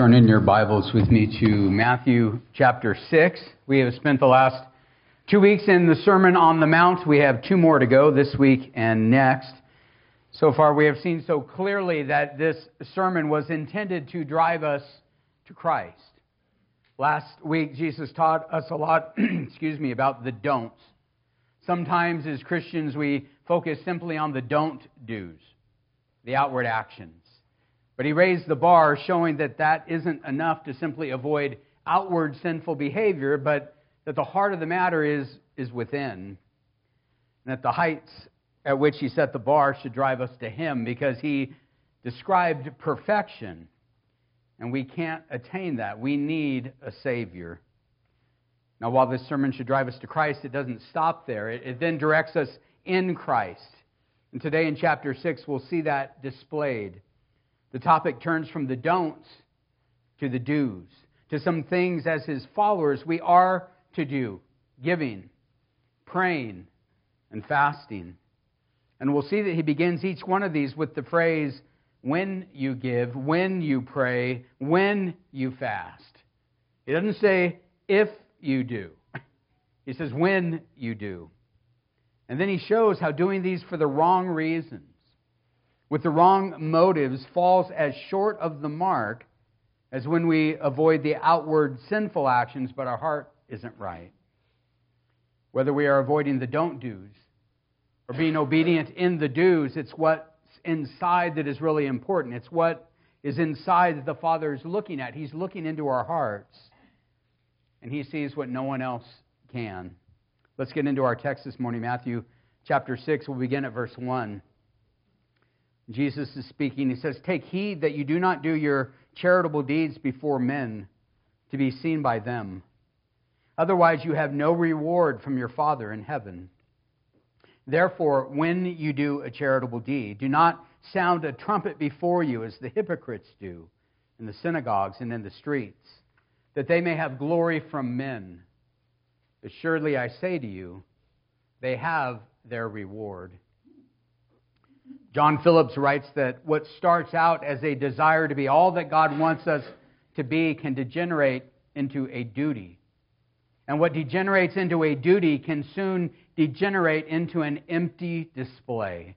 Turn in your Bibles with me to Matthew chapter 6. We have spent the last 2 weeks in the Sermon on the Mount. We have 2 more to go this week and next. So far we have seen so clearly that this sermon was intended to drive us to Christ. Last week Jesus taught us a lot, about the don'ts. Sometimes as Christians we focus simply on the don't do's, the outward actions. But he raised the bar, showing that that isn't enough to simply avoid outward sinful behavior, but that the heart of the matter is within. And that the heights at which he set the bar should drive us to him, because he described perfection. And we can't attain that. We need a Savior. Now, while this sermon should drive us to Christ, it doesn't stop there. It then directs us in Christ. And today in chapter 6, we'll see that displayed. The topic turns from the don'ts to the do's, to some things as his followers we are to do: giving, praying, and fasting. And we'll see that he begins each one of these with the phrase, when you give, when you pray, when you fast. He doesn't say, if you do. He says, when you do. And then he shows how doing these for the wrong reasons, with the wrong motives, falls as short of the mark as when we avoid the outward sinful actions, but our heart isn't right. Whether we are avoiding the don't do's or being obedient in the do's, it's what's inside that is really important. It's what is inside that the Father is looking at. He's looking into our hearts, and he sees what no one else can. Let's get into our text this morning, Matthew chapter 6. We'll begin at verse 1. Jesus is speaking. He says, "Take heed that you do not do your charitable deeds before men to be seen by them. Otherwise you have no reward from your Father in heaven. Therefore, when you do a charitable deed, do not sound a trumpet before you as the hypocrites do in the synagogues and in the streets, that they may have glory from men. Assuredly I say to you, they have their reward." John Phillips writes that what starts out as a desire to be all that God wants us to be can degenerate into a duty. And what degenerates into a duty can soon degenerate into an empty display.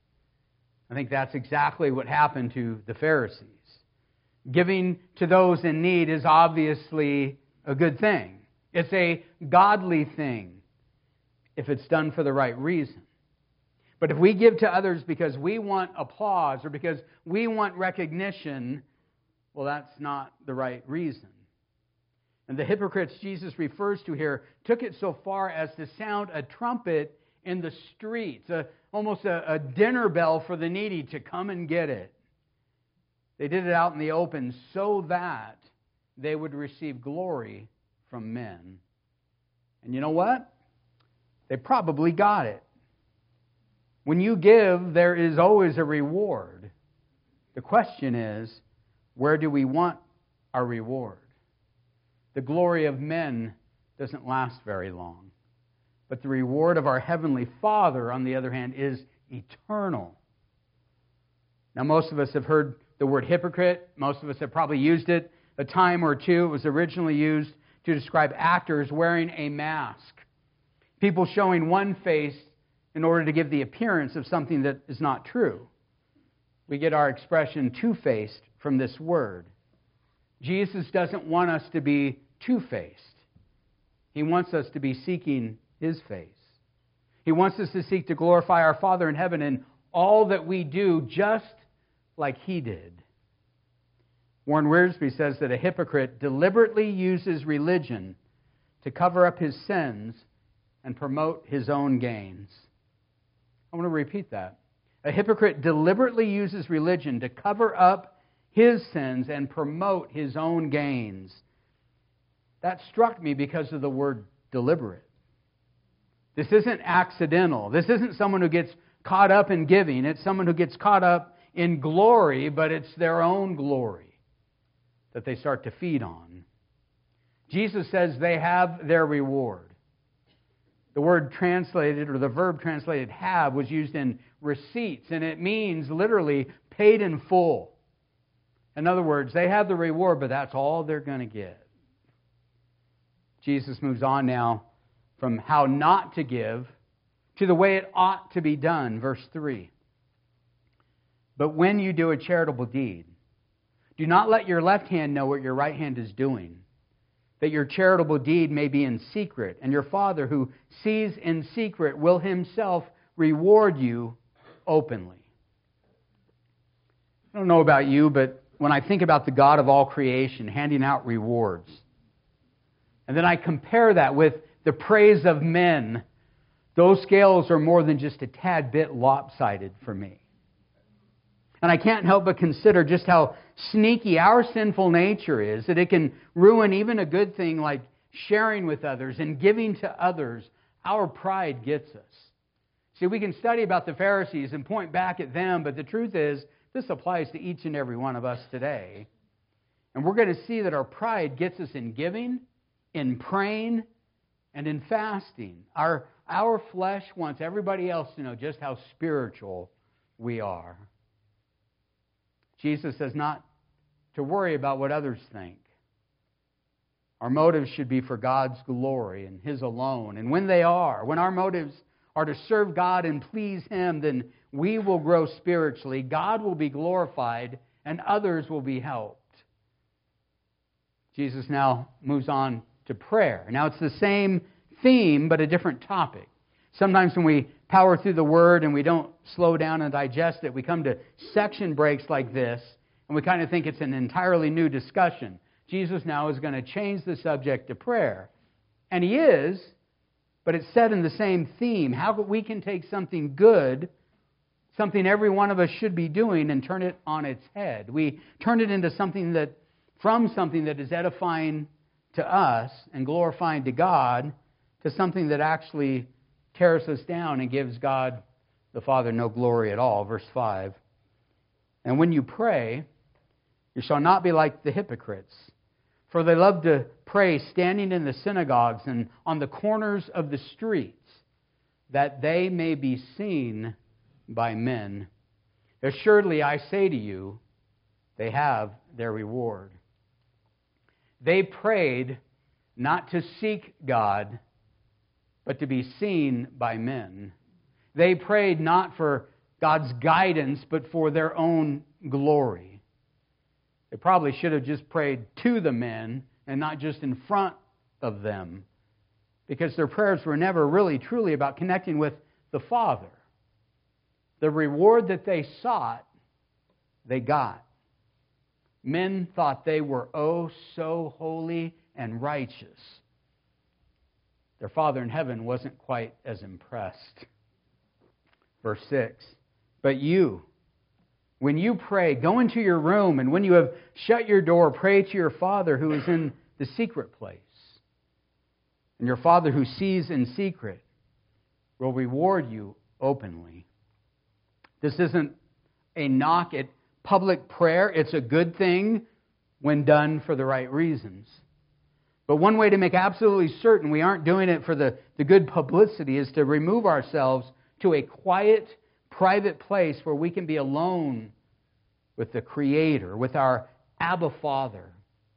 I think that's exactly what happened to the Pharisees. Giving to those in need is obviously a good thing. It's a godly thing if it's done for the right reason. But if we give to others because we want applause or because we want recognition, well, that's not the right reason. And the hypocrites Jesus refers to here took it so far as to sound a trumpet in the streets, almost a dinner bell for the needy to come and get it. They did it out in the open so that they would receive glory from men. And you know what? They probably got it. When you give, there is always a reward. The question is, where do we want our reward? The glory of men doesn't last very long. But the reward of our Heavenly Father, on the other hand, is eternal. Now, most of us have heard the word hypocrite. Most of us have probably used it a time or two. It was originally used to describe actors wearing a mask. People showing one face in order to give the appearance of something that is not true. We get our expression two-faced from this word. Jesus doesn't want us to be two-faced. He wants us to be seeking His face. He wants us to seek to glorify our Father in heaven in all that we do, just like He did. Warren Wiersbe says that a hypocrite deliberately uses religion to cover up his sins and promote his own gains. I want to repeat that. A hypocrite deliberately uses religion to cover up his sins and promote his own gains. That struck me because of the word deliberate. This isn't accidental. This isn't someone who gets caught up in giving. It's someone who gets caught up in glory, but it's their own glory that they start to feed on. Jesus says they have their reward. The word translated, or the verb translated have, was used in receipts, and it means literally paid in full. In other words, they have the reward, but that's all they're going to get. Jesus moves on now from how not to give to the way it ought to be done. Verse 3. But when you do a charitable deed, do not let your left hand know what your right hand is doing, that your charitable deed may be in secret, and your Father who sees in secret will Himself reward you openly. I don't know about you, but when I think about the God of all creation handing out rewards, and then I compare that with the praise of men, those scales are more than just a tad bit lopsided for me. And I can't help but consider just how sneaky our sinful nature is, that it can ruin even a good thing like sharing with others and giving to others. Our pride gets us. See, we can study about the Pharisees and point back at them, but the truth is, this applies to each and every one of us today. And we're going to see that our pride gets us in giving, in praying, and in fasting. Our flesh wants everybody else to know just how spiritual we are. Jesus says not to worry about what others think. Our motives should be for God's glory and His alone. And when our motives are to serve God and please Him, then we will grow spiritually, God will be glorified, and others will be helped. Jesus now moves on to prayer. Now it's the same theme, but a different topic. Sometimes when we power through the Word and we don't slow down and digest it, we come to section breaks like this, and we kind of think it's an entirely new discussion. Jesus now is going to change the subject to prayer. And He is, but it's set in the same theme. How we can take something good, something every one of us should be doing, and turn it on its head. We turn it into something that is edifying to us and glorifying to God, to something that actually tears us down and gives God the Father no glory at all. Verse 5. And when you pray, you shall not be like the hypocrites, for they love to pray standing in the synagogues and on the corners of the streets, that they may be seen by men. Assuredly, I say to you, they have their reward. They prayed not to seek God, but to be seen by men. They prayed not for God's guidance, but for their own glory. They probably should have just prayed to the men and not just in front of them, because their prayers were never really truly about connecting with the Father. The reward that they sought, they got. Men thought they were oh so holy and righteous. Their Father in heaven wasn't quite as impressed. Verse 6, but you, when you pray, go into your room, and when you have shut your door, pray to your Father who is in the secret place. And your Father who sees in secret will reward you openly. This isn't a knock at public prayer. It's a good thing when done for the right reasons. But one way to make absolutely certain we aren't doing it for the good publicity is to remove ourselves to a quiet, private place where we can be alone with the Creator, with our Abba Father.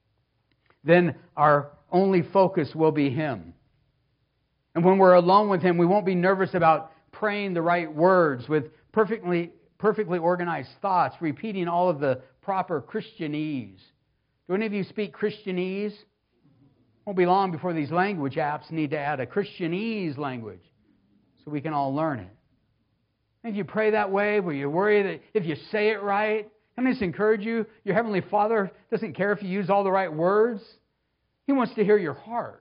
Then our only focus will be Him. And when we're alone with Him, we won't be nervous about praying the right words with perfectly organized thoughts, repeating all of the proper Christianese. Do any of you speak Christianese? Won't be long before these language apps need to add a Christianese language so we can all learn it. And if you pray that way, where you worry that if you say it right, can I just encourage you, your Heavenly Father doesn't care if you use all the right words. He wants to hear your heart.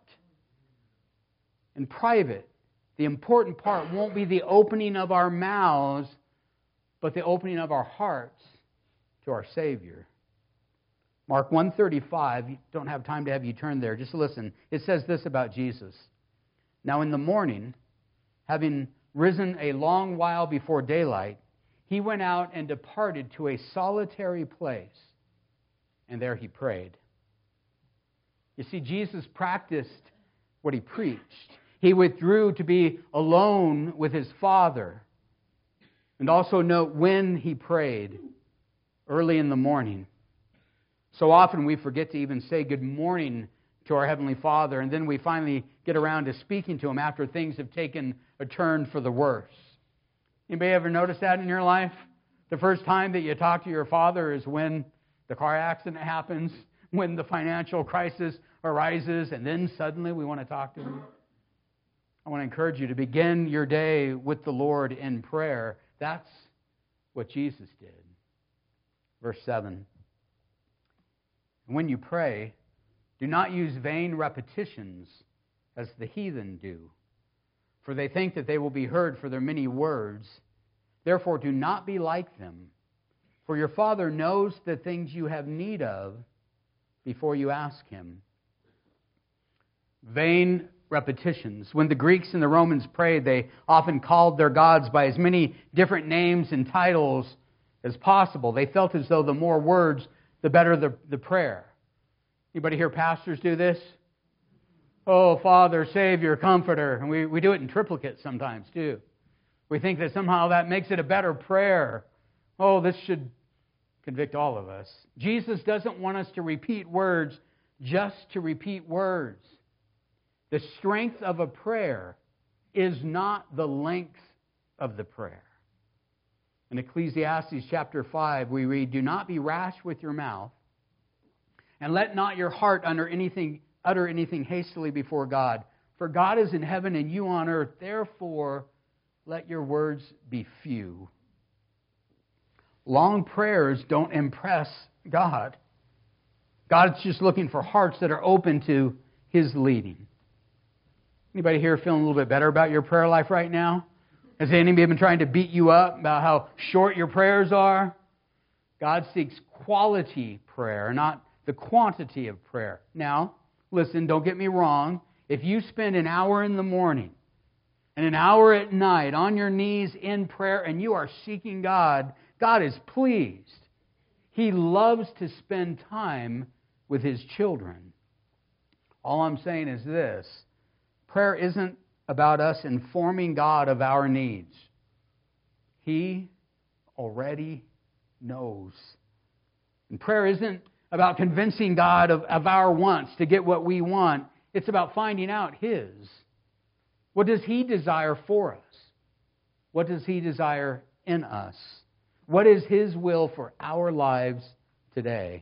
In private, the important part won't be the opening of our mouths, but the opening of our hearts to our Savior. Mark 1:35, you don't have time to have you turn there, just listen. It says this about Jesus. Now in the morning, having risen a long while before daylight, He went out and departed to a solitary place, and there He prayed. You see, Jesus practiced what He preached. He withdrew to be alone with His Father. And also note when He prayed, early in the morning. So often we forget to even say good morning to our Heavenly Father, and then we finally get around to speaking to Him after things have taken a turn for the worse. Anybody ever notice that in your life? The first time that you talk to your Father is when the car accident happens, when the financial crisis arises, and then suddenly we want to talk to Him. I want to encourage you to begin your day with the Lord in prayer. That's what Jesus did. Verse 7. When you pray, do not use vain repetitions as the heathen do, for they think that they will be heard for their many words. Therefore, do not be like them, for your Father knows the things you have need of before you ask Him. Vain repetitions. When the Greeks and the Romans prayed, they often called their gods by as many different names and titles as possible. They felt as though the more words, the better the prayer. Anybody hear pastors do this? Oh, Father, Savior, Comforter. And we do it in triplicate sometimes, too. We think that somehow that makes it a better prayer. Oh, this should convict all of us. Jesus doesn't want us to repeat words just to repeat words. The strength of a prayer is not the length of the prayer. In Ecclesiastes chapter 5, we read, "Do not be rash with your mouth, and let not your heart utter anything hastily before God. For God is in heaven and you on earth. Therefore, let your words be few." Long prayers don't impress God. God's just looking for hearts that are open to His leading. Anybody here feeling a little bit better about your prayer life right now? Has anybody been trying to beat you up about how short your prayers are? God seeks quality prayer, not the quantity of prayer. Now, listen, don't get me wrong. If you spend an hour in the morning and an hour at night on your knees in prayer and you are seeking God, God is pleased. He loves to spend time with His children. All I'm saying is this. Prayer isn't about us informing God of our needs. He already knows. And prayer isn't about convincing God of our wants to get what we want. It's about finding out His. What does He desire for us? What does He desire in us? What is His will for our lives today?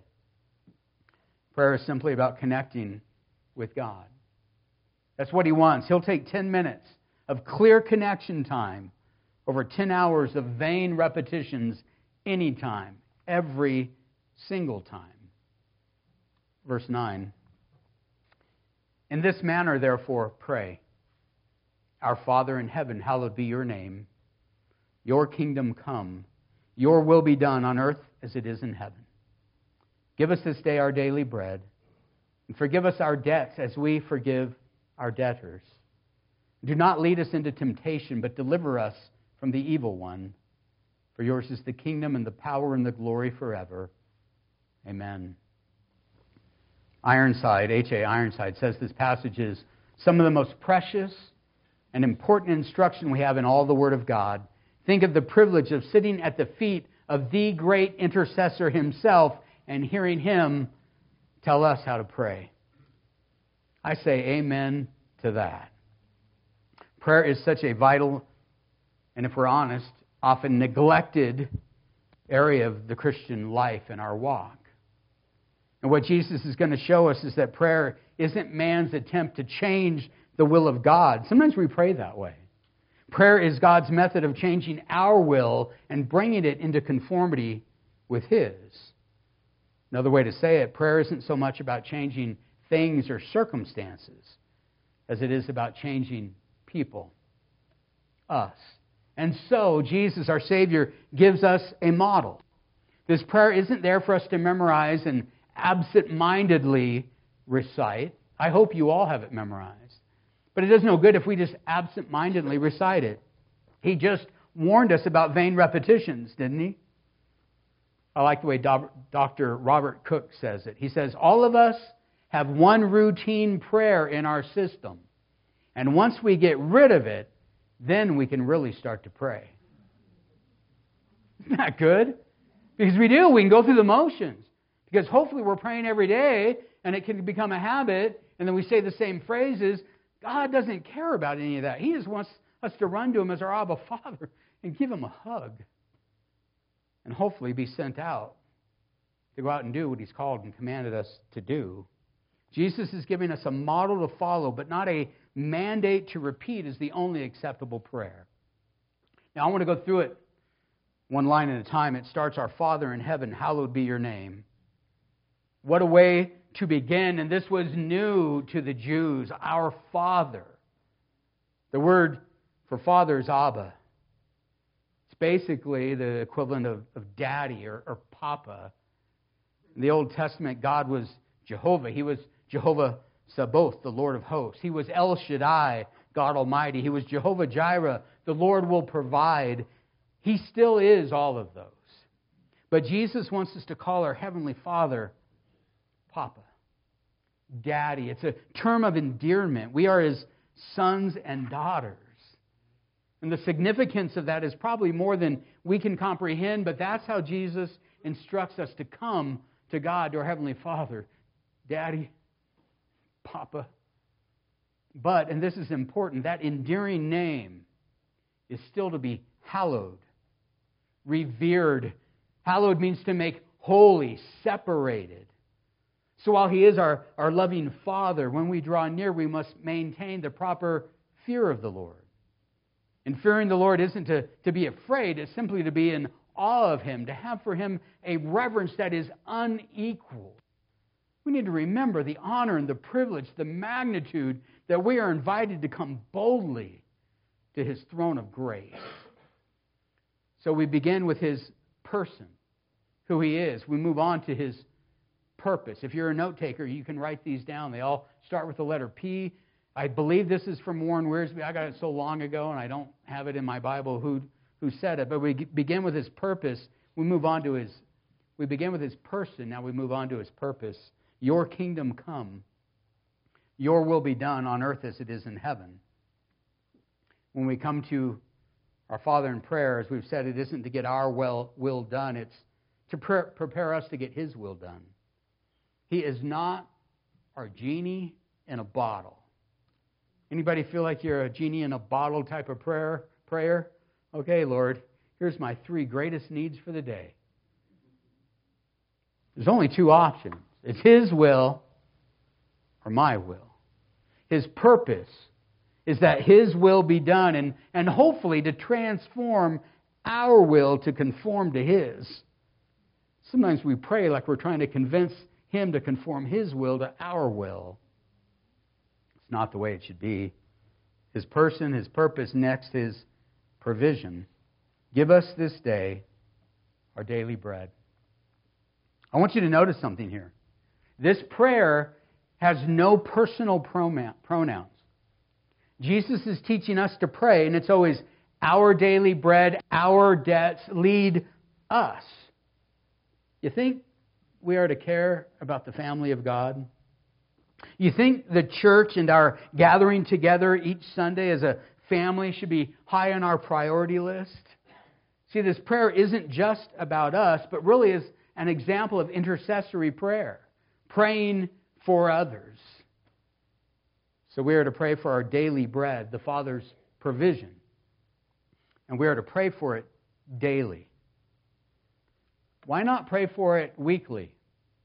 Prayer is simply about connecting with God. That's what He wants. He'll take 10 minutes of clear connection time over 10 hours of vain repetitions anytime, every single time. Verse 9. In this manner, therefore, pray. Our Father in heaven, hallowed be your name. Your kingdom come. Your will be done on earth as it is in heaven. Give us this day our daily bread, and forgive us our debts as we forgive our debtors. Do not lead us into temptation, but deliver us from the evil one. For yours is the kingdom and the power and the glory forever. Amen. Ironside, H.A. Ironside, says this passage is some of the most precious and important instruction we have in all the Word of God. Think of the privilege of sitting at the feet of the great intercessor Himself and hearing Him tell us how to pray. I say amen to that. Prayer is such a vital, and if we're honest, often neglected area of the Christian life and our walk. And what Jesus is going to show us is that prayer isn't man's attempt to change the will of God. Sometimes we pray that way. Prayer is God's method of changing our will and bringing it into conformity with His. Another way to say it, prayer isn't so much about changing things or circumstances as it is about changing people, us. And so Jesus, our Savior, gives us a model. This prayer isn't there for us to memorize and absent-mindedly recite. I hope you all have it memorized. But it does no good if we just absent-mindedly recite it. He just warned us about vain repetitions, didn't He? I like the way Dr. Robert Cook says it. He says, all of us have one routine prayer in our system. And once we get rid of it, then we can really start to pray. Isn't that good? Because we can go through the motions. Because hopefully we're praying every day, and it can become a habit, and then we say the same phrases. God doesn't care about any of that. He just wants us to run to Him as our Abba Father and give Him a hug. And hopefully be sent out to go out and do what He's called and commanded us to do. Jesus is giving us a model to follow, but not a mandate to repeat as the only acceptable prayer. Now I want to go through it one line at a time. It starts, "Our Father in heaven, hallowed be your name." What a way to begin, and this was new to the Jews. Our Father. The word for Father is Abba. It's basically the equivalent of Daddy or Papa. In the Old Testament, God was Jehovah. He was Jehovah Sabaoth, the Lord of hosts. He was El Shaddai, God Almighty. He was Jehovah Jireh, the Lord will provide. He still is all of those. But Jesus wants us to call our Heavenly Father Papa, Daddy. It's a term of endearment. We are His sons and daughters. And the significance of that is probably more than we can comprehend, but that's how Jesus instructs us to come to God, to our Heavenly Father. Daddy, Papa. But, and this is important, that endearing name is still to be hallowed, revered. Hallowed means to make holy, separated. So while He is our loving Father, when we draw near, we must maintain the proper fear of the Lord. And fearing the Lord isn't to be afraid, it's simply to be in awe of Him, to have for Him a reverence that is unequaled. We need to remember the honor and the privilege, the magnitude that we are invited to come boldly to His throne of grace. So we begin with His person, who He is. We move on to His purpose. If you're a note taker, you can write these down. They all start with the letter P. I believe this is from Warren Wiersbe. I got it so long ago, and I don't have it in my Bible who said it. But we begin with His purpose. We move on to we begin with His person. Now we move on to His purpose. Your kingdom come. Your will be done on earth as it is in heaven. When we come to our Father in prayer, as we've said, it isn't to get our will done. It's to prepare us to get His will done. He is not our genie in a bottle. Anybody feel like you're a genie in a bottle type of prayer? Okay, Lord, here's my 3 greatest needs for the day. There's only 2 options. It's His will or my will. His purpose is that His will be done and hopefully to transform our will to conform to His. Sometimes we pray like we're trying to convince Him to conform His will to our will. It's not the way it should be. His person, His purpose, next His provision. Give us this day our daily bread. I want you to notice something here. This prayer has no personal pronouns. Jesus is teaching us to pray, and it's always our daily bread, our debts, lead us. You think we are to care about the family of God? You think the church and our gathering together each Sunday as a family should be high on our priority list? See, this prayer isn't just about us, but really is an example of intercessory prayer, praying for others. So we are to pray for our daily bread, the Father's provision. And we are to pray for it daily. Why not pray for it weekly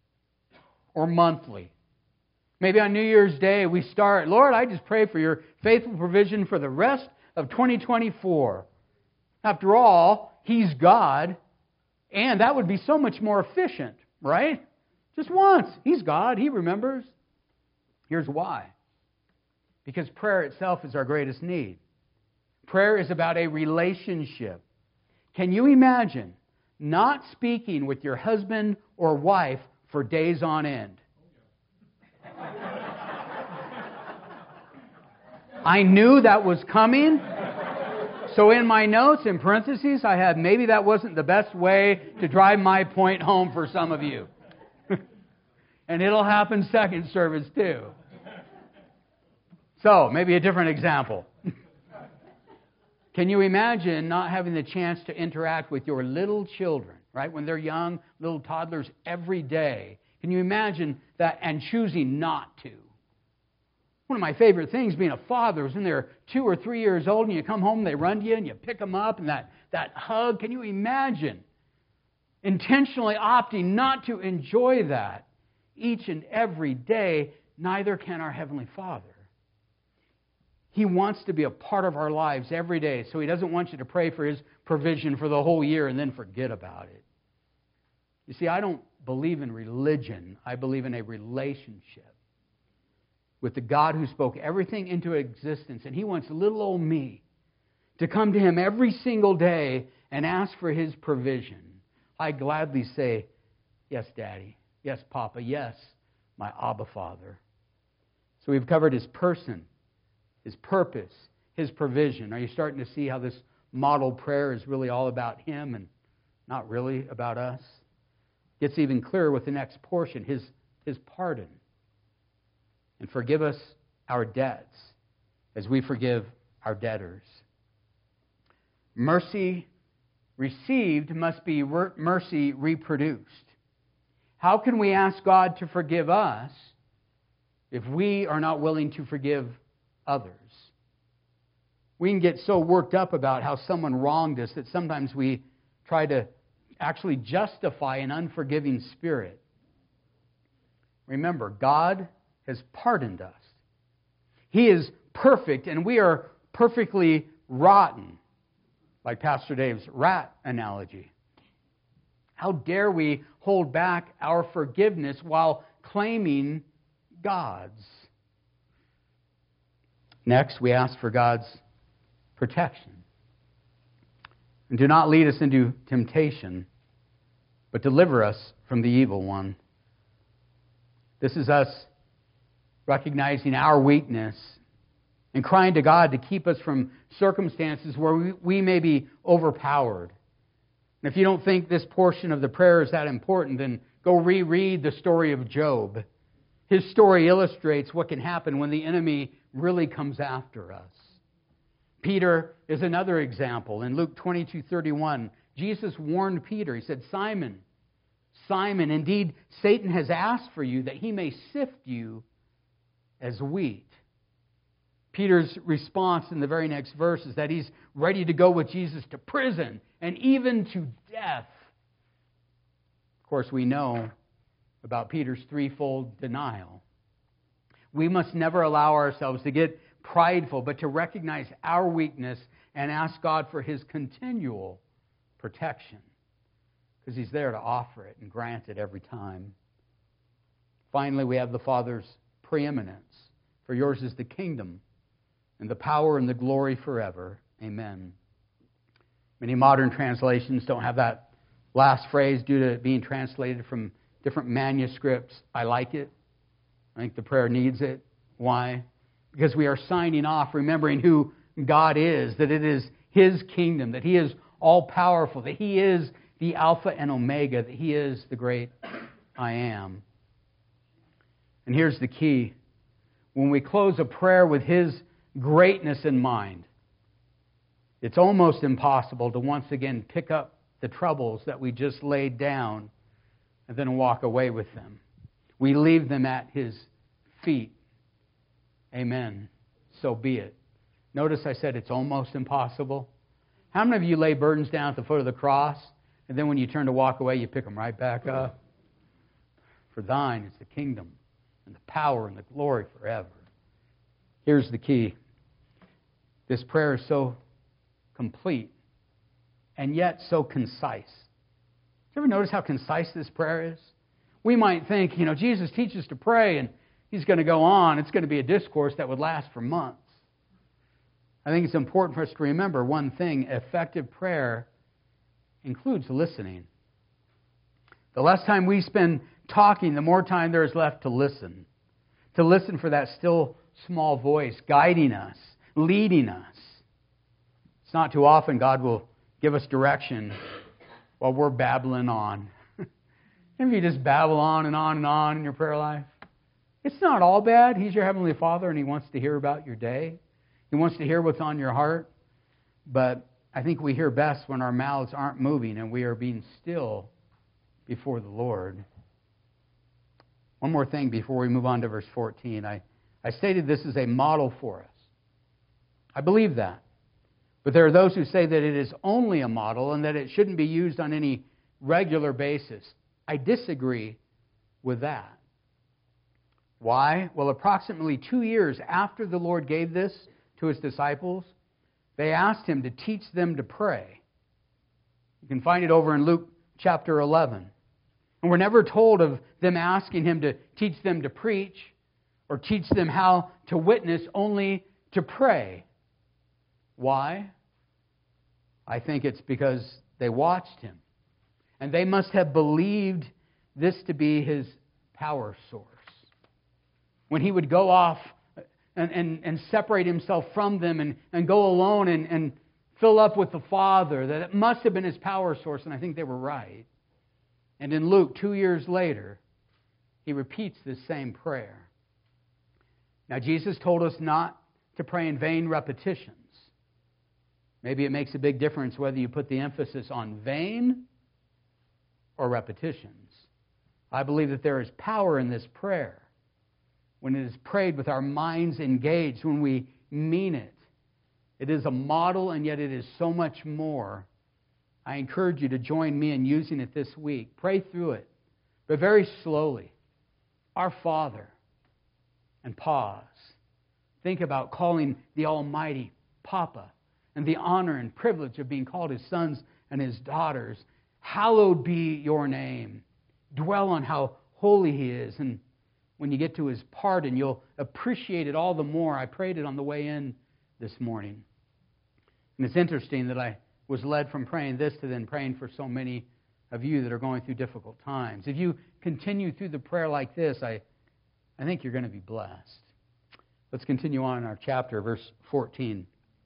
or monthly? Maybe on New Year's Day we start, Lord, I just pray for your faithful provision for the rest of 2024. After all, He's God, and that would be so much more efficient, right? Just once. He's God. He remembers. Here's why. Because prayer itself is our greatest need. Prayer is about a relationship. Can you imagine not speaking with your husband or wife for days on end? I knew that was coming. So in my notes, in parentheses, I had maybe that wasn't the best way to drive my point home for some of you. And it'll happen second service too. So, maybe a different example. Can you imagine not having the chance to interact with your little children right? When they're young, little toddlers, every day. Can you imagine that and choosing not to? One of my favorite things being a father is when they're 2 or 3 years old and you come home, they run to you and you pick them up and that hug. Can you imagine intentionally opting not to enjoy that each and every day? Neither can our Heavenly Father. He wants to be a part of our lives every day, so He doesn't want you to pray for His provision for the whole year and then forget about it. You see, I don't believe in religion. I believe in a relationship with the God who spoke everything into existence. And He wants little old me to come to Him every single day and ask for His provision. I gladly say, yes, Daddy. Yes, Papa. Yes, my Abba Father. So we've covered His person, His purpose, His provision. Are you starting to see how this model prayer is really all about Him and not really about us? Gets even clearer with the next portion, His pardon. And forgive us our debts as we forgive our debtors. Mercy received must be mercy reproduced. How can we ask God to forgive us if we are not willing to forgive others? We can get so worked up about how someone wronged us that sometimes we try to actually justify an unforgiving spirit. Remember, God has pardoned us. He is perfect, and we are perfectly rotten, like Pastor Dave's rat analogy. How dare we hold back our forgiveness while claiming God's? Next, we ask for God's protection. And do not lead us into temptation, but deliver us from the evil one. This is us recognizing our weakness and crying to God to keep us from circumstances where we may be overpowered. And if you don't think this portion of the prayer is that important, then go reread the story of Job. His story illustrates what can happen when the enemy really comes after us. Peter is another example. In Luke 22:31, Jesus warned Peter. He said, Simon, Simon, indeed Satan has asked for you that he may sift you as wheat. Peter's response in the very next verse is that he's ready to go with Jesus to prison and even to death. Of course, we know about Peter's threefold denial. We must never allow ourselves to get prideful, but to recognize our weakness and ask God for His continual protection, because He's there to offer it and grant it every time. Finally, we have the Father's preeminence. For yours is the kingdom and the power and the glory forever. Amen. Many modern translations don't have that last phrase due to it being translated from different manuscripts. I like it. I think the prayer needs it. Why? Because we are signing off remembering who God is, that it is His kingdom, that He is all-powerful, that He is the Alpha and Omega, that He is the great I am. And here's the key. When we close a prayer with His greatness in mind, it's almost impossible to once again pick up the troubles that we just laid down and then walk away with them. We leave them at His feet. Amen. So be it. Notice I said it's almost impossible. How many of you lay burdens down at the foot of the cross, and then when you turn to walk away, you pick them right back up? For thine is the kingdom and the power and the glory forever. Here's the key. This prayer is so complete and yet so concise. Did you ever notice how concise this prayer is? We might think, Jesus teaches to pray and He's going to go on. It's going to be a discourse that would last for months. I think it's important for us to remember one thing. Effective prayer includes listening. The less time we spend talking, the more time there is left to listen. To listen for that still small voice guiding us, leading us. It's not too often God will give us direction while we're babbling on. If you just babble on and on and on in your prayer life, it's not all bad. He's your Heavenly Father and He wants to hear about your day. He wants to hear what's on your heart. But I think we hear best when our mouths aren't moving and we are being still before the Lord. One more thing before we move on to verse 14. I stated this is a model for us. I believe that. But there are those who say that it is only a model and that it shouldn't be used on any regular basis. I disagree with that. Why? Well, approximately 2 years after the Lord gave this to His disciples, they asked Him to teach them to pray. You can find it over in Luke chapter 11. And we're never told of them asking Him to teach them to preach or teach them how to witness, only to pray. Why? I think it's because they watched Him. And they must have believed this to be His power source. When He would go off and separate Himself from them and go alone and fill up with the Father, that it must have been His power source, and I think they were right. And in Luke, 2 years later, He repeats this same prayer. Now, Jesus told us not to pray in vain repetitions. Maybe it makes a big difference whether you put the emphasis on vain or repetitions. I believe that there is power in this prayer when it is prayed with our minds engaged, when we mean it. It is a model, and yet it is so much more. I encourage you to join me in using it this week. Pray through it, but very slowly. Our Father, and pause. Think about calling the Almighty Papa, and the honor and privilege of being called His sons and His daughters. Hallowed be your name. Dwell on how holy He is. And when you get to His pardon, you'll appreciate it all the more. I prayed it on the way in this morning. And it's interesting that I was led from praying this to then praying for so many of you that are going through difficult times. If you continue through the prayer like this, I think you're going to be blessed. Let's continue on in our chapter, verse 14.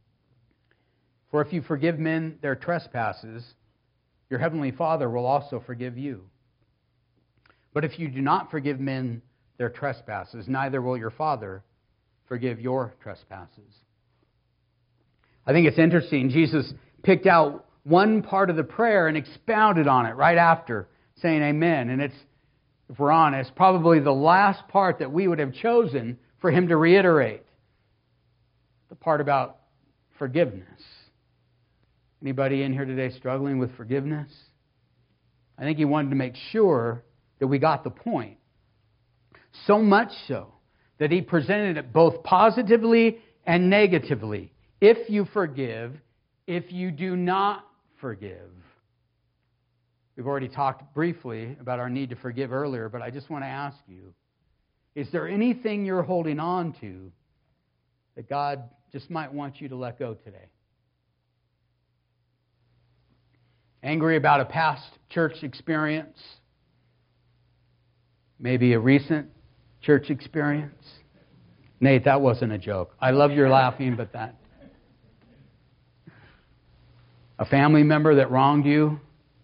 For if you forgive men their trespasses, your heavenly Father will also forgive you. But if you do not forgive men their trespasses, neither will your Father forgive your trespasses. I think it's interesting. Jesus picked out one part of the prayer and expounded on it right after saying amen. And it's, if we're honest, probably the last part that we would have chosen for Him to reiterate. The part about forgiveness. Anybody in here today struggling with forgiveness? I think He wanted to make sure that we got the point. So much so that He presented it both positively and negatively. If you forgive, if you do not forgive. We've already talked briefly about our need to forgive earlier, but I just want to ask you, is there anything you're holding on to that God just might want you to let go today? Angry about a past church experience? Maybe a recent church experience? Nate, that wasn't a joke. I love your laughing, but that... A family member that wronged you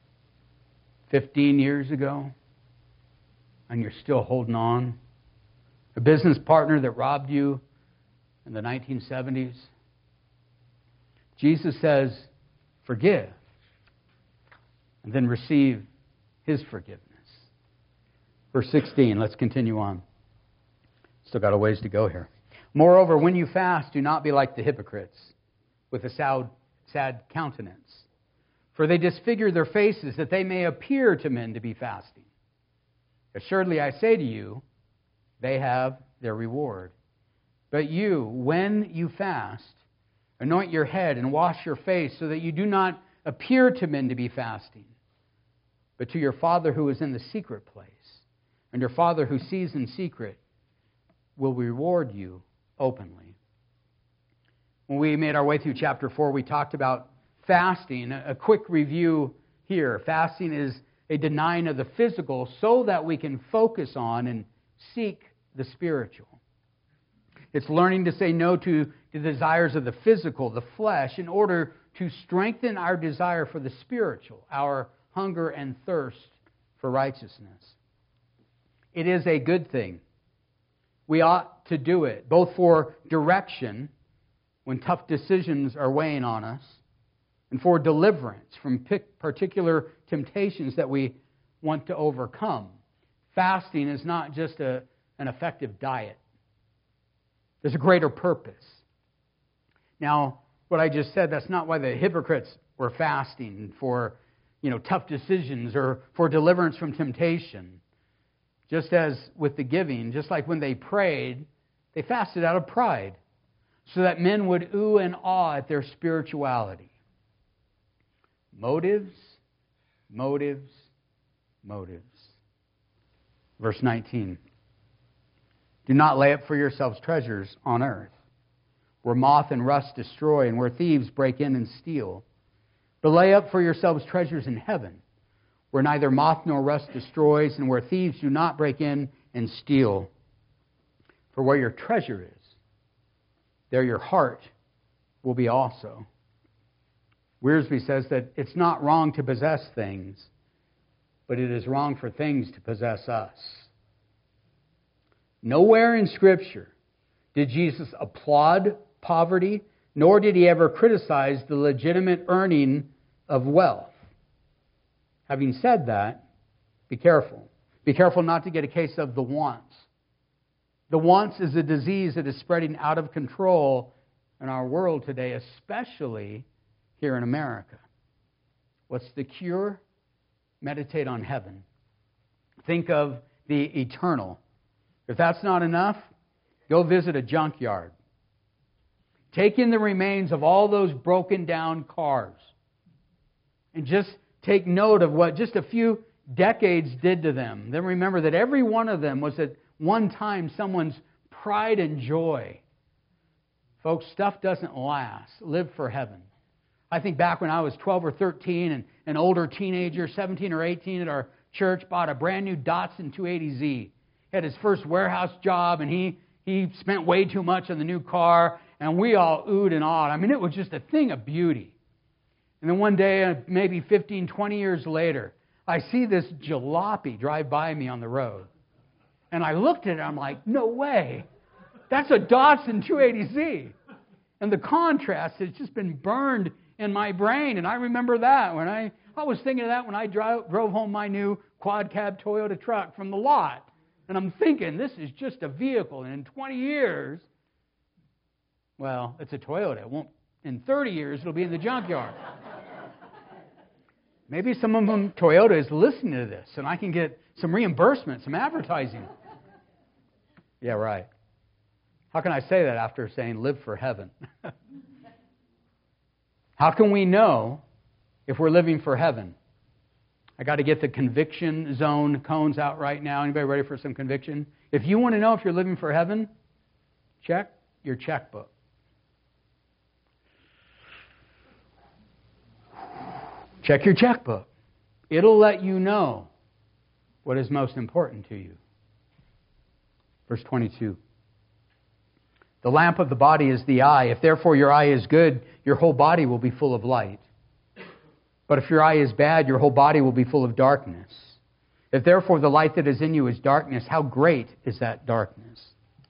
15 years ago, and you're still holding on. A business partner that robbed you in the 1970s. Jesus says, forgive, and then receive His forgiveness. Verse 16, let's continue on. Still got a ways to go here. Moreover, when you fast, do not be like the hypocrites, with a sad countenance. For they disfigure their faces, that they may appear to men to be fasting. Assuredly, I say to you, they have their reward. But you, when you fast, anoint your head and wash your face, so that you do not appear to men to be fasting, but to your Father who is in the secret place. And your Father who sees in secret will reward you openly. When we made our way through chapter 4, we talked about fasting. A quick review here. Fasting is a denying of the physical so that we can focus on and seek the spiritual. It's learning to say no to the desires of the physical, the flesh, in order to strengthen our desire for the spiritual, our hunger and thirst for righteousness. It is a good thing. We ought to do it, both for direction, when tough decisions are weighing on us, and for deliverance from particular temptations that we want to overcome. Fasting is not just an effective diet. There's a greater purpose. Now, what I just said, that's not why the hypocrites were fasting for, tough decisions or for deliverance from temptation. Just as with the giving, just like when they prayed, they fasted out of pride, so that men would ooh and awe at their spirituality. Motives, motives, motives. Verse 19. Do not lay up for yourselves treasures on earth, where moth and rust destroy and where thieves break in and steal. But lay up for yourselves treasures in heaven, where neither moth nor rust destroys and where thieves do not break in and steal. For where your treasure is, there your heart will be also. Wiersbe says that it's not wrong to possess things, but it is wrong for things to possess us. Nowhere in Scripture did Jesus applaud poverty, nor did he ever criticize the legitimate earning of wealth. Having said that, be careful. Be careful not to get a case of the wants. The wants is a disease that is spreading out of control in our world today, especially here in America. What's the cure? Meditate on heaven. Think of the eternal. If that's not enough, go visit a junkyard. Take in the remains of all those broken down cars. And just take note of what just a few decades did to them. Then remember that every one of them was at one time someone's pride and joy. Folks, stuff doesn't last. Live for heaven. I think back when I was 12 or 13 and an older teenager, 17 or 18 at our church, bought a brand new Datsun 280Z. Had his first warehouse job, and he spent way too much on the new car, and we all oohed and awed. I mean, it was just a thing of beauty. And then one day, maybe 15, 20 years later, I see this jalopy drive by me on the road. And I looked at it, I'm like, no way. That's a Datsun 280Z. And the contrast has just been burned in my brain. And I remember that when I was thinking of that when I drove home my new quad cab Toyota truck from the lot. And I'm thinking, this is just a vehicle. And in 20 years, well, it's a Toyota. It won't. In 30 years, it'll be in the junkyard. Maybe some of them, Toyota, is listening to this, and I can get some reimbursement, some advertising. Yeah, right. How can I say that after saying live for heaven? How can we know if we're living for heaven? I got to get the conviction zone cones out right now. Anybody ready for some conviction? If you want to know if you're living for heaven, check your checkbook. Check your checkbook. It'll let you know what is most important to you. Verse 22. The lamp of the body is the eye. If therefore your eye is good, your whole body will be full of light. But if your eye is bad, your whole body will be full of darkness. If therefore the light that is in you is darkness, how great is that darkness?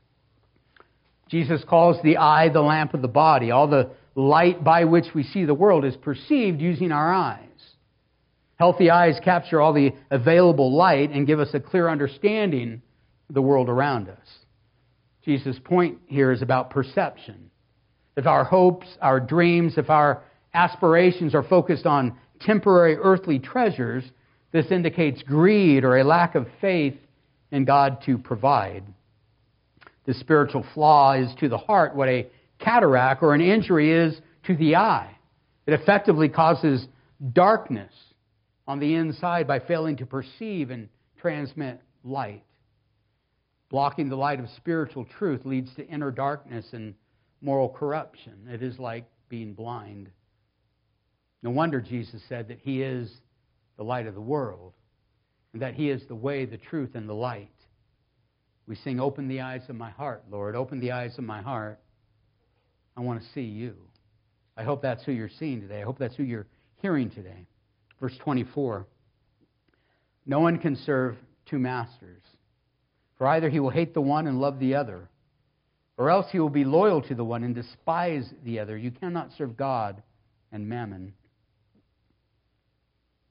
Jesus calls the eye the lamp of the body. All the light by which we see the world is perceived using our eyes. Healthy eyes capture all the available light and give us a clear understanding of the world around us. Jesus' point here is about perception. If our hopes, our dreams, if our aspirations are focused on temporary earthly treasures, this indicates greed or a lack of faith in God to provide. The spiritual flaw is to the heart what a cataract or an injury is to the eye. It effectively causes darkness on the inside by failing to perceive and transmit light. Blocking the light of spiritual truth leads to inner darkness and moral corruption. It is like being blind. No wonder Jesus said that He is the light of the world and that He is the way, the truth, and the light. We sing, "Open the eyes of my heart, Lord. Open the eyes of my heart. I want to see you." I hope that's who you're seeing today. I hope that's who you're hearing today. Verse 24. No one can serve two masters. For either he will hate the one and love the other, or else he will be loyal to the one and despise the other. You cannot serve God and mammon.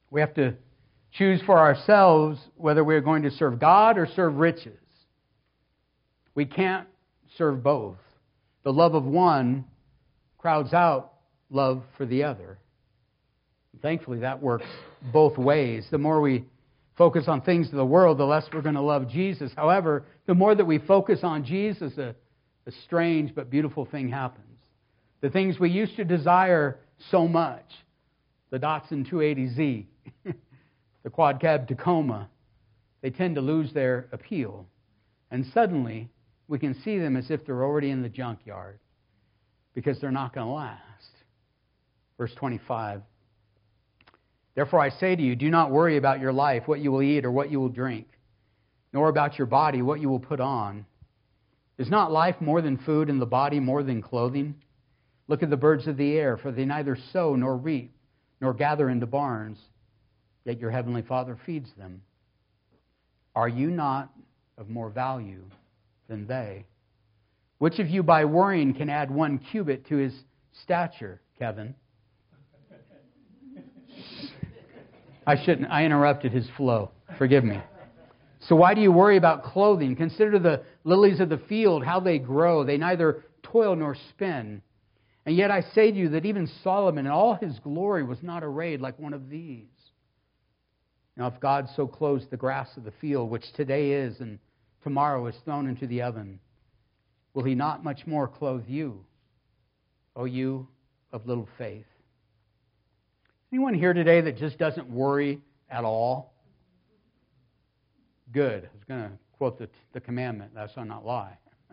We have to choose for ourselves whether we're going to serve God or serve riches. We can't serve both. The love of one crowds out love for the other. Thankfully, that works both ways. The more we focus on things of the world, the less we're going to love Jesus. However, the more that we focus on Jesus, a strange but beautiful thing happens. The things we used to desire so much, the Datsun 280Z, the Quad Cab Tacoma, they tend to lose their appeal. And suddenly, we can see them as if they're already in the junkyard because they're not going to last. Verse 25. Therefore I say to you, do not worry about your life, what you will eat or what you will drink, nor about your body, what you will put on. Is not life more than food and the body more than clothing? Look at the birds of the air, for they neither sow nor reap, nor gather into barns, yet your heavenly Father feeds them. Are you not of more value than they? Which of you by worrying can add 1 cubit to his stature, Kevin? I interrupted his flow. Forgive me. So why do you worry about clothing? Consider the lilies of the field, how they grow. They neither toil nor spin. And yet I say to you that even Solomon in all his glory was not arrayed like one of these. Now if God so clothes the grass of the field, which today is and tomorrow is thrown into the oven, will he not much more clothe you, O you of little faith? Anyone here today that just doesn't worry at all? Good. I was going to quote the commandment. Thou shalt not lie.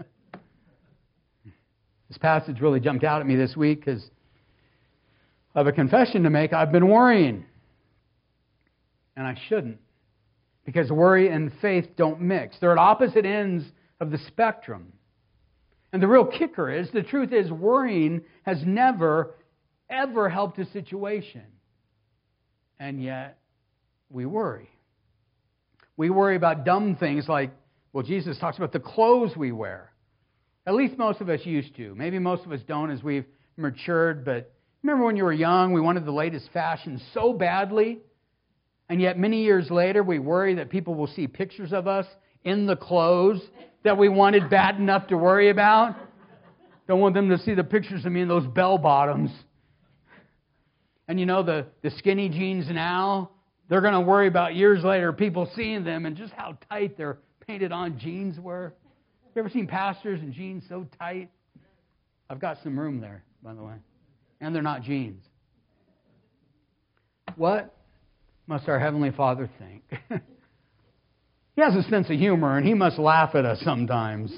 This passage really jumped out at me this week because I have a confession to make. I've been worrying. And I shouldn't. Because worry and faith don't mix. They're at opposite ends of the spectrum. And the real kicker is, the truth is, worrying has never, ever helped a situation. And yet, we worry. We worry about dumb things like, well, Jesus talks about the clothes we wear. At least most of us used to. Maybe most of us don't as we've matured, but remember when you were young, we wanted the latest fashion so badly, and yet many years later, we worry that people will see pictures of us in the clothes that we wanted bad enough to worry about. Don't want them to see the pictures of me in those bell bottoms. And you know, the skinny jeans now, they're going to worry about years later people seeing them and just how tight their painted on jeans were. You ever seen pastors in jeans so tight? I've got some room there, by the way. And they're not jeans. What must our Heavenly Father think? He has a sense of humor, and He must laugh at us sometimes.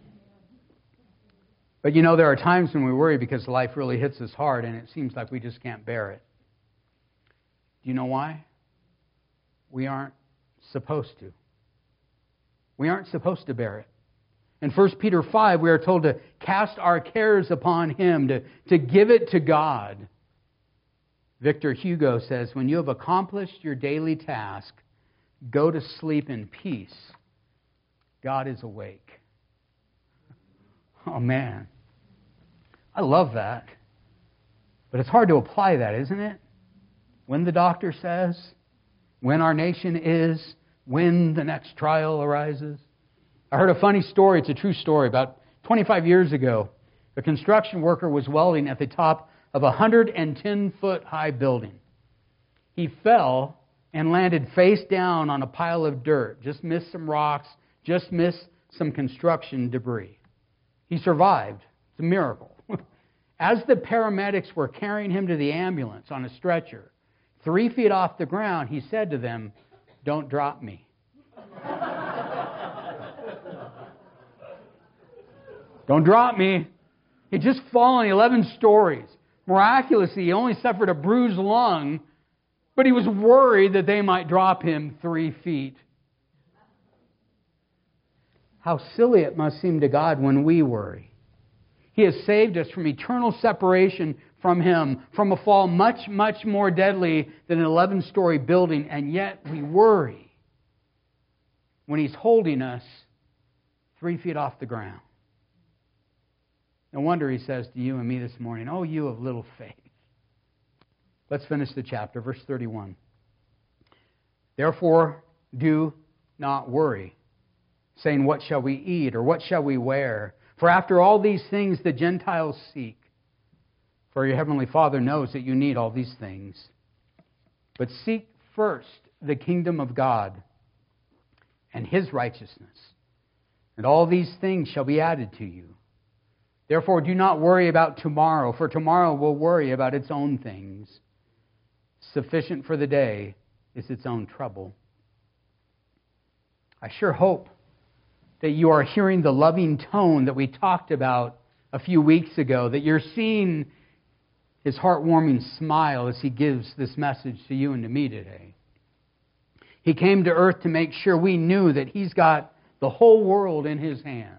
But you know, there are times when we worry because life really hits us hard, and it seems like we just can't bear it. Do you know why? We aren't supposed to. We aren't supposed to bear it. In 1 Peter 5, we are told to cast our cares upon Him, to give it to God. Victor Hugo says, when you have accomplished your daily task, go to sleep in peace. God is awake. Oh, man. I love that. But it's hard to apply that, isn't it? When the doctor says, when our nation is, when the next trial arises. I heard a funny story. It's a true story. About 25 years ago, a construction worker was welding at the top of a 110-foot high building. He fell and landed face down on a pile of dirt. Just missed some rocks, just missed some construction debris. He survived. It's a miracle. As the paramedics were carrying him to the ambulance on a stretcher, 3 feet off the ground, he said to them, "Don't drop me." Don't drop me. He'd just fallen 11 stories. Miraculously, he only suffered a bruised lung, but he was worried that they might drop him 3 feet. How silly it must seem to God when we worry. He has saved us from eternal separation from Him, from a fall much, much more deadly than an 11-story building, and yet we worry when He's holding us 3 feet off the ground. No wonder He says to you and me this morning, "Oh, you of little faith." Let's finish the chapter, verse 31. Therefore, do not worry, saying, what shall we eat, or what shall we wear? For after all these things the Gentiles seek. For your heavenly Father knows that you need all these things. But seek first the kingdom of God and His righteousness, and all these things shall be added to you. Therefore, do not worry about tomorrow, for tomorrow will worry about its own things. Sufficient for the day is its own trouble. I sure hope that you are hearing the loving tone that we talked about a few weeks ago, that you're seeing His heartwarming smile as He gives this message to you and to me today. He came to earth to make sure we knew that He's got the whole world in His hands.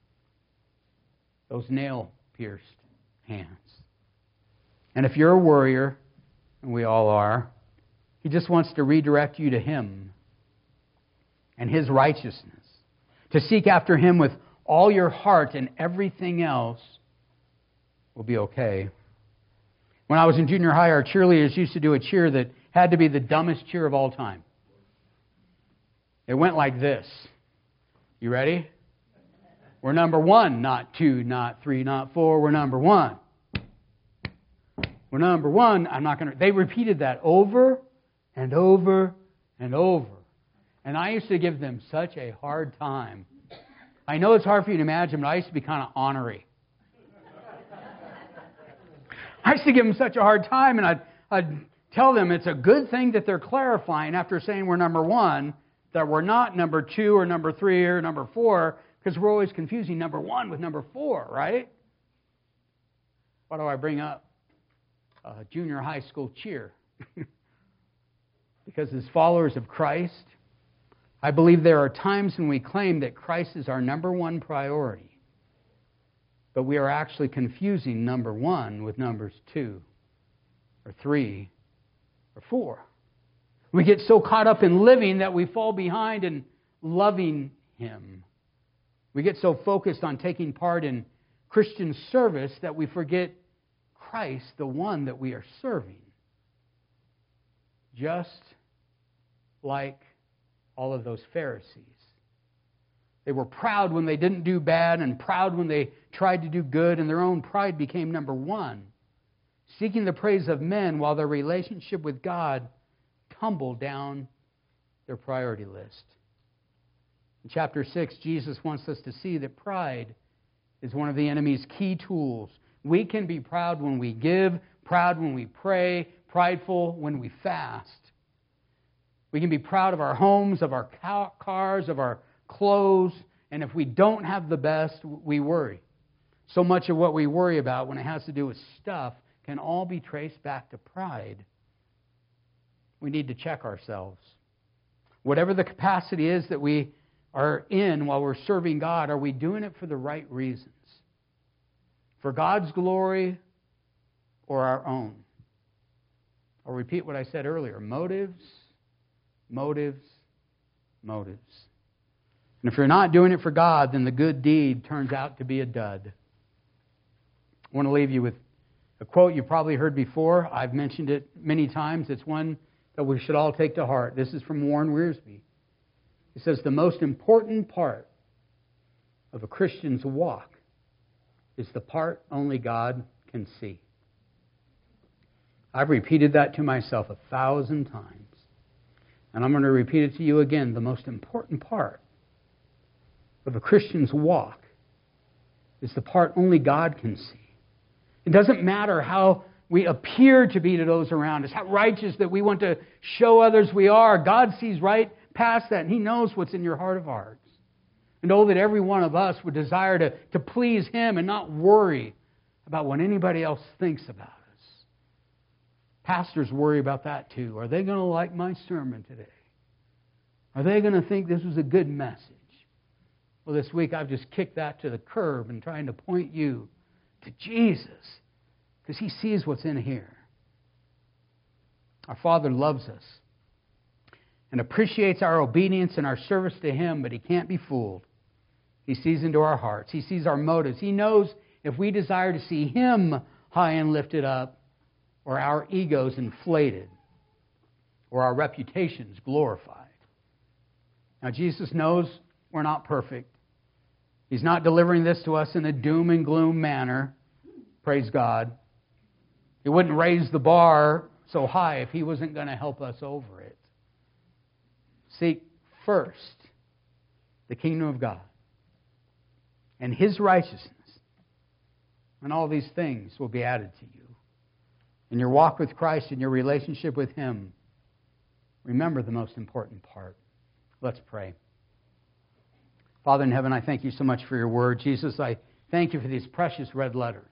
Those nail-pierced hands. And if you're a worrier, and we all are, He just wants to redirect you to Him and His righteousness. To seek after Him with all your heart, and everything else will be okay. When I was in junior high, our cheerleaders used to do a cheer that had to be the dumbest cheer of all time. It went like this. You ready? We're number one, not two, not three, not four. We're number one. We're number one. They repeated that over and over and over. And I used to give them such a hard time. I know it's hard for you to imagine, but I used to be kind of ornery. I used to give them such a hard time, and I'd tell them it's a good thing that they're clarifying after saying we're number one, that we're not number two or number three or number four, because we're always confusing number one with number four, right? Why do I bring up junior high school cheer? Because as followers of Christ, I believe there are times when we claim that Christ is our number one priority, but we are actually confusing number one with numbers 2 or 3 or 4. We get so caught up in living that we fall behind in loving Him. We get so focused on taking part in Christian service that we forget Christ, the one that we are serving. Just like all of those Pharisees. They were proud when they didn't do bad and proud when they tried to do good, and their own pride became number one, seeking the praise of men while their relationship with God tumbled down their priority list. In chapter 6, Jesus wants us to see that pride is one of the enemy's key tools. We can be proud when we give, proud when we pray, prideful when we fast. We can be proud of our homes, of our cars, of our clothes, and if we don't have the best, we worry. So much of what we worry about when it has to do with stuff can all be traced back to pride. We need to check ourselves. Whatever the capacity is that we are in while we're serving God, are we doing it for the right reasons? For God's glory or our own? I'll repeat what I said earlier. Motives. And if you're not doing it for God, then the good deed turns out to be a dud. I want to leave you with a quote you probably heard before. I've mentioned it many times. It's one that we should all take to heart. This is from Warren Wiersbe. He says, the most important part of a Christian's walk is the part only God can see. I've repeated that to myself 1,000 times. And I'm going to repeat it to you again. The most important part of a Christian's walk is the part only God can see. It doesn't matter how we appear to be to those around us, how righteous that we want to show others we are. God sees right past that, and He knows what's in your heart of hearts. And oh, that every one of us would desire to please Him and not worry about what anybody else thinks about us. Pastors worry about that too. Are they going to like my sermon today? Are they going to think this was a good message? Well, this week I've just kicked that to the curb and trying to point you to Jesus, because He sees what's in here. Our Father loves us and appreciates our obedience and our service to Him, but He can't be fooled. He sees into our hearts. He sees our motives. He knows if we desire to see Him high and lifted up, or our egos inflated, or our reputations glorified. Now, Jesus knows we're not perfect. He's not delivering this to us in a doom and gloom manner. Praise God. He wouldn't raise the bar so high if He wasn't going to help us over it. Seek first the kingdom of God and His righteousness, and all these things will be added to you. In your walk with Christ, in your relationship with Him, remember the most important part. Let's pray. Father in heaven, I thank You so much for Your word. Jesus, I thank You for these precious red letters.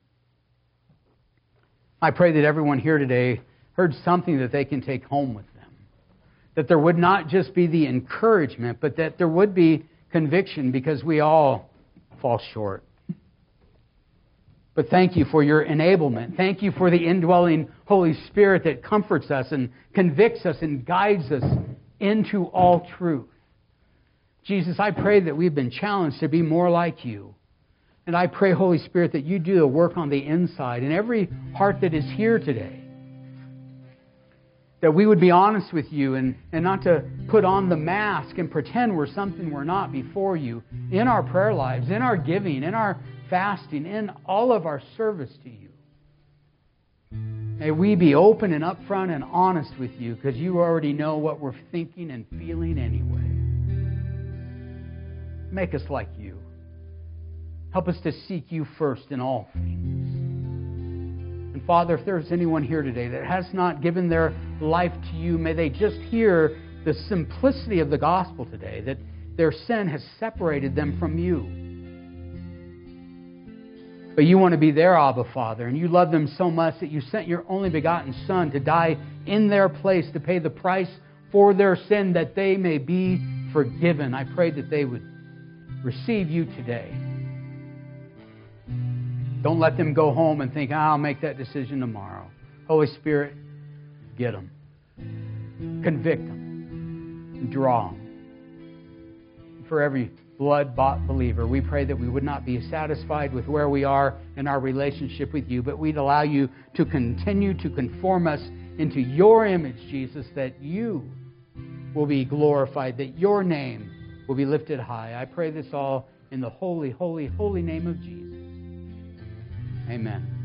I pray that everyone here today heard something that they can take home with them. That there would not just be the encouragement, but that there would be conviction, because we all fall short. But thank You for Your enablement. Thank You for the indwelling Holy Spirit that comforts us and convicts us and guides us into all truth. Jesus, I pray that we've been challenged to be more like You. And I pray, Holy Spirit, that You do the work on the inside in every heart that is here today. That we would be honest with You and not to put on the mask and pretend we're something we're not before You in our prayer lives, in our giving, in our fasting, in all of our service to You. May we be open and upfront and honest with You, because You already know what we're thinking and feeling anyway. Make us like You. Help us to seek You first in all things. And Father, if there's anyone here today that has not given their life to You, may they just hear the simplicity of the gospel today, that their sin has separated them from You. But You want to be their Abba Father, and You love them so much that You sent Your only begotten Son to die in their place, to pay the price for their sin, that they may be forgiven. I pray that they would receive You today. Don't let them go home and think, I'll make that decision tomorrow. Holy Spirit, get them. Convict them. And draw them. For every blood-bought believer, we pray that we would not be satisfied with where we are in our relationship with You, but we'd allow You to continue to conform us into Your image, Jesus, that You will be glorified, that Your name will be lifted high. I pray this all in the holy, holy, holy name of Jesus. Amen.